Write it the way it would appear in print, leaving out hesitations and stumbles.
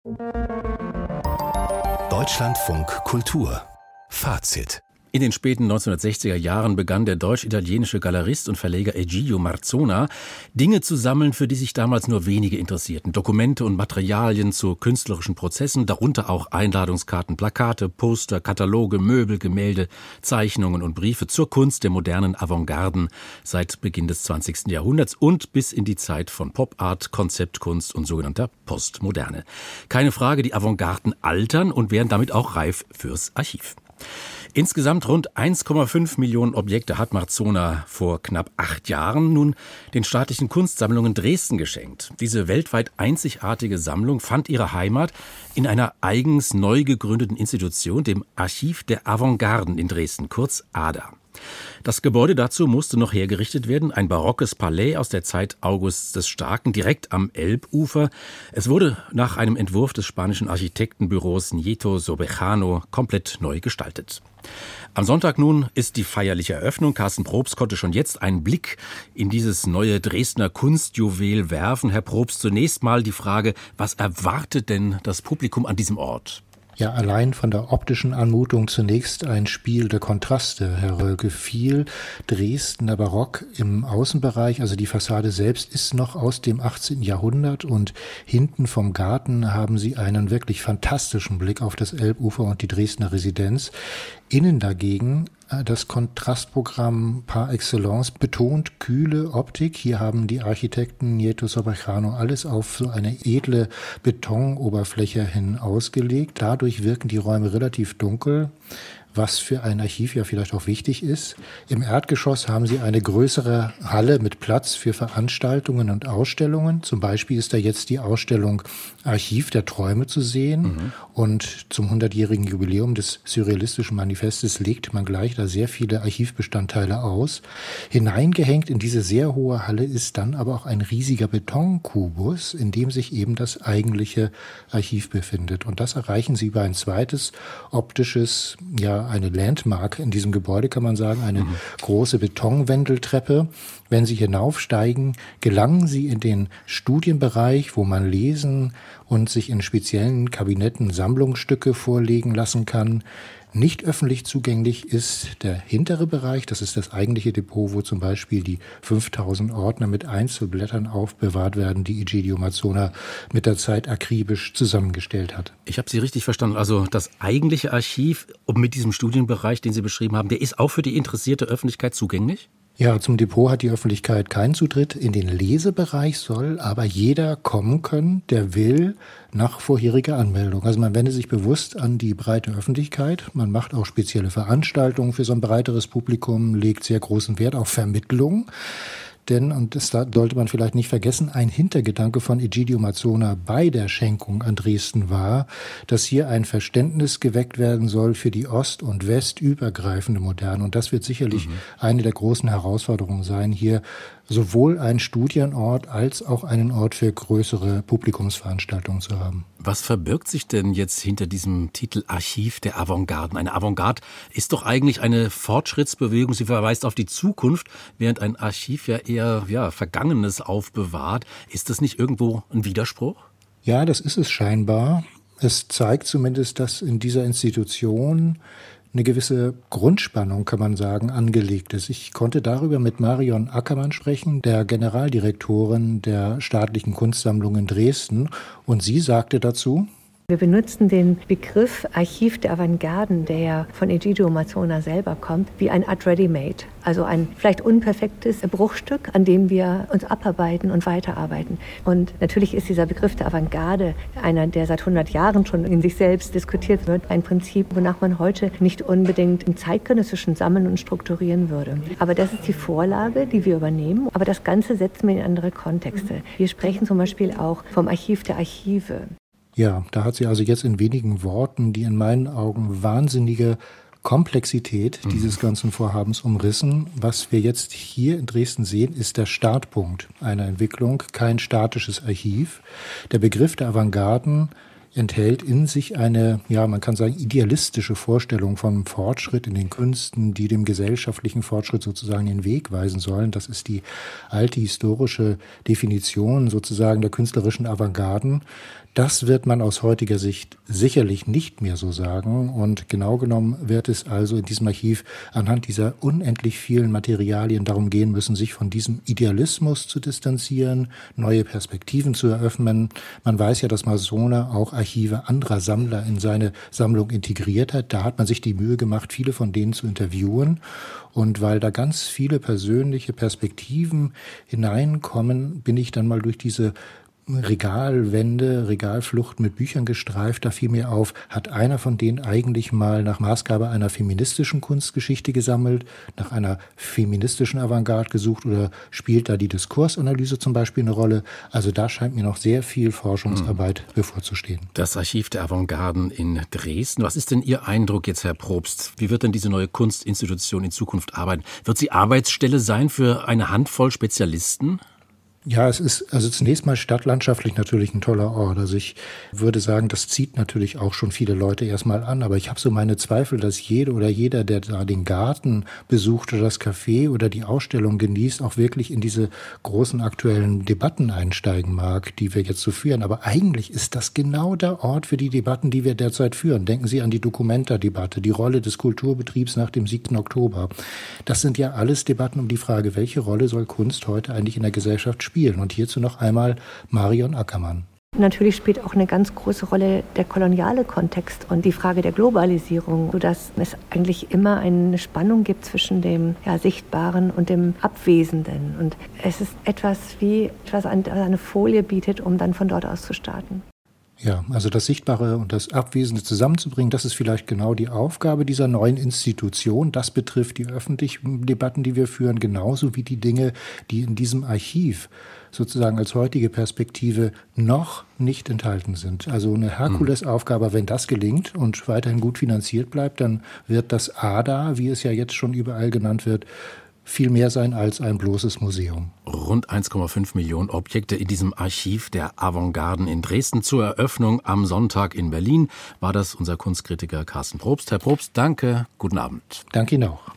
Deutschlandfunk Kultur Fazit. In den späten 1960er Jahren begann der deutsch-italienische Galerist und Verleger Egidio Marzona, Dinge zu sammeln, für die sich damals nur wenige interessierten. Dokumente und Materialien zu künstlerischen Prozessen, darunter auch Einladungskarten, Plakate, Poster, Kataloge, Möbel, Gemälde, Zeichnungen und Briefe zur Kunst der modernen Avantgarden seit Beginn des 20. Jahrhunderts und bis in die Zeit von Pop-Art, Konzeptkunst und sogenannter Postmoderne. Keine Frage, die Avantgarden altern und wären damit auch reif fürs Archiv. Insgesamt rund 1,5 Millionen Objekte hat Marzona vor knapp 8 Jahren nun den staatlichen Kunstsammlungen Dresden geschenkt. Diese weltweit einzigartige Sammlung fand ihre Heimat in einer eigens neu gegründeten Institution, dem Archiv der Avantgarden in Dresden, kurz ADA. Das Gebäude dazu musste noch hergerichtet werden, ein barockes Palais aus der Zeit Augusts des Starken, direkt am Elbufer. Es wurde nach einem Entwurf des spanischen Architektenbüros Nieto Sobejano komplett neu gestaltet. Am Sonntag nun ist die feierliche Eröffnung. Carsten Probst konnte schon jetzt einen Blick in dieses neue Dresdner Kunstjuwel werfen. Herr Probst, zunächst mal die Frage, was erwartet denn das Publikum an diesem Ort? Ja, allein von der optischen Anmutung zunächst ein Spiel der Kontraste. Herr Rölke, viel Dresdner Barock im Außenbereich, also die Fassade selbst ist noch aus dem 18. Jahrhundert und hinten vom Garten haben Sie einen wirklich fantastischen Blick auf das Elbufer und die Dresdner Residenz. Innen dagegen das Kontrastprogramm par excellence, betont kühle Optik. Hier haben die Architekten Nieto Sobejano alles auf so eine edle Betonoberfläche hin ausgelegt. Dadurch wirken die Räume relativ dunkel, was für ein Archiv ja vielleicht auch wichtig ist. Im Erdgeschoss haben Sie eine größere Halle mit Platz für Veranstaltungen und Ausstellungen. Zum Beispiel ist da jetzt die Ausstellung Archiv der Träume zu sehen. Und zum 100-jährigen Jubiläum des Surrealistischen Manifestes legt man gleich da sehr viele Archivbestandteile aus. Hineingehängt in diese sehr hohe Halle ist dann aber auch ein riesiger Betonkubus, in dem sich eben das eigentliche Archiv befindet. Und das erreichen Sie über ein zweites optisches, eine Landmark in diesem Gebäude, kann man sagen, eine große Betonwendeltreppe. Wenn Sie hinaufsteigen, gelangen Sie in den Studienbereich, wo man lesen und sich in speziellen Kabinetten Sammlungsstücke vorlegen lassen kann. Nicht öffentlich zugänglich ist der hintere Bereich, das ist das eigentliche Depot, wo zum Beispiel die 5000 Ordner mit Einzelblättern aufbewahrt werden, die Egidio Marzona mit der Zeit akribisch zusammengestellt hat. Ich habe Sie richtig verstanden, also das eigentliche Archiv mit diesem Studienbereich, den Sie beschrieben haben, der ist auch für die interessierte Öffentlichkeit zugänglich? Ja, zum Depot hat die Öffentlichkeit keinen Zutritt. In den Lesebereich soll aber jeder kommen können, der will, nach vorheriger Anmeldung. Also man wende sich bewusst an die breite Öffentlichkeit. Man macht auch spezielle Veranstaltungen für so ein breiteres Publikum, legt sehr großen Wert auf Vermittlung. Denn, und das sollte man vielleicht nicht vergessen, ein Hintergedanke von Egidio Marzona bei der Schenkung an Dresden war, dass hier ein Verständnis geweckt werden soll für die ost- und westübergreifende Moderne. Und das wird sicherlich eine der großen Herausforderungen sein, hier sowohl einen Studienort als auch einen Ort für größere Publikumsveranstaltungen zu haben. Was verbirgt sich denn jetzt hinter diesem Titel Archiv der Avantgarden? Eine Avantgarde ist doch eigentlich eine Fortschrittsbewegung. Sie verweist auf die Zukunft, während ein Archiv ja eher Vergangenes aufbewahrt. Ist das nicht irgendwo ein Widerspruch? Ja, das ist es scheinbar. Es zeigt zumindest, dass in dieser Institution eine gewisse Grundspannung, kann man sagen, angelegt ist. Ich konnte darüber mit Marion Ackermann sprechen, der Generaldirektorin der Staatlichen Kunstsammlung in Dresden. Und sie sagte dazu: Wir benutzen den Begriff Archiv der Avantgarden, der ja von Egidio Marzona selber kommt, wie eine Art Ready-Made. Also ein vielleicht unperfektes Bruchstück, an dem wir uns abarbeiten und weiterarbeiten. Und natürlich ist dieser Begriff der Avantgarde einer, der seit 100 Jahren schon in sich selbst diskutiert wird. Ein Prinzip, wonach man heute nicht unbedingt im zeitgenössischen sammeln und strukturieren würde. Aber das ist die Vorlage, die wir übernehmen. Aber das Ganze setzen wir in andere Kontexte. Wir sprechen zum Beispiel auch vom Archiv der Archive. Ja, da hat sie also jetzt in wenigen Worten die in meinen Augen wahnsinnige Komplexität dieses ganzen Vorhabens umrissen. Was wir jetzt hier in Dresden sehen, ist der Startpunkt einer Entwicklung, kein statisches Archiv. Der Begriff der Avantgarden enthält in sich eine, man kann sagen, idealistische Vorstellung vom Fortschritt in den Künsten, die dem gesellschaftlichen Fortschritt sozusagen den Weg weisen sollen. Das ist die alte historische Definition sozusagen der künstlerischen Avantgarden. Das wird man aus heutiger Sicht sicherlich nicht mehr so sagen. Und genau genommen wird es also in diesem Archiv anhand dieser unendlich vielen Materialien darum gehen müssen, sich von diesem Idealismus zu distanzieren, neue Perspektiven zu eröffnen. Man weiß ja, dass Marsona auch Archive anderer Sammler in seine Sammlung integriert hat. Da hat man sich die Mühe gemacht, viele von denen zu interviewen. Und weil da ganz viele persönliche Perspektiven hineinkommen, bin ich dann mal durch diese Regalflucht mit Büchern gestreift, da fiel mir auf, hat einer von denen eigentlich mal nach Maßgabe einer feministischen Kunstgeschichte gesammelt, nach einer feministischen Avantgarde gesucht oder spielt da die Diskursanalyse zum Beispiel eine Rolle? Also da scheint mir noch sehr viel Forschungsarbeit bevorzustehen. Das Archiv der Avantgarden in Dresden. Was ist denn Ihr Eindruck jetzt, Herr Probst? Wie wird denn diese neue Kunstinstitution in Zukunft arbeiten? Wird sie Arbeitsstelle sein für eine Handvoll Spezialisten? Ja, es ist also zunächst mal stadtlandschaftlich natürlich ein toller Ort. Also ich würde sagen, das zieht natürlich auch schon viele Leute erstmal an. Aber ich habe so meine Zweifel, dass jeder, der da den Garten besucht oder das Café oder die Ausstellung genießt, auch wirklich in diese großen aktuellen Debatten einsteigen mag, die wir jetzt so führen. Aber eigentlich ist das genau der Ort für die Debatten, die wir derzeit führen. Denken Sie an die Documenta-Debatte, die Rolle des Kulturbetriebs nach dem 7. Oktober. Das sind ja alles Debatten um die Frage, welche Rolle soll Kunst heute eigentlich in der Gesellschaft spielen? Und hierzu noch einmal Marion Ackermann. Natürlich spielt auch eine ganz große Rolle der koloniale Kontext und die Frage der Globalisierung, sodass es eigentlich immer eine Spannung gibt zwischen dem Sichtbaren und dem Abwesenden. Und es ist etwas, was eine Folie bietet, um dann von dort aus zu starten. Ja, also das Sichtbare und das Abwesende zusammenzubringen, das ist vielleicht genau die Aufgabe dieser neuen Institution. Das betrifft die öffentlichen Debatten, die wir führen, genauso wie die Dinge, die in diesem Archiv sozusagen als heutige Perspektive noch nicht enthalten sind. Also eine Herkulesaufgabe, wenn das gelingt und weiterhin gut finanziert bleibt, dann wird das ADA, wie es ja jetzt schon überall genannt wird, viel mehr sein als ein bloßes Museum. Rund 1,5 Millionen Objekte in diesem Archiv der Avantgarden in Dresden. Zur Eröffnung am Sonntag in Berlin war das unser Kunstkritiker Carsten Probst. Herr Probst, danke, guten Abend. Danke Ihnen auch.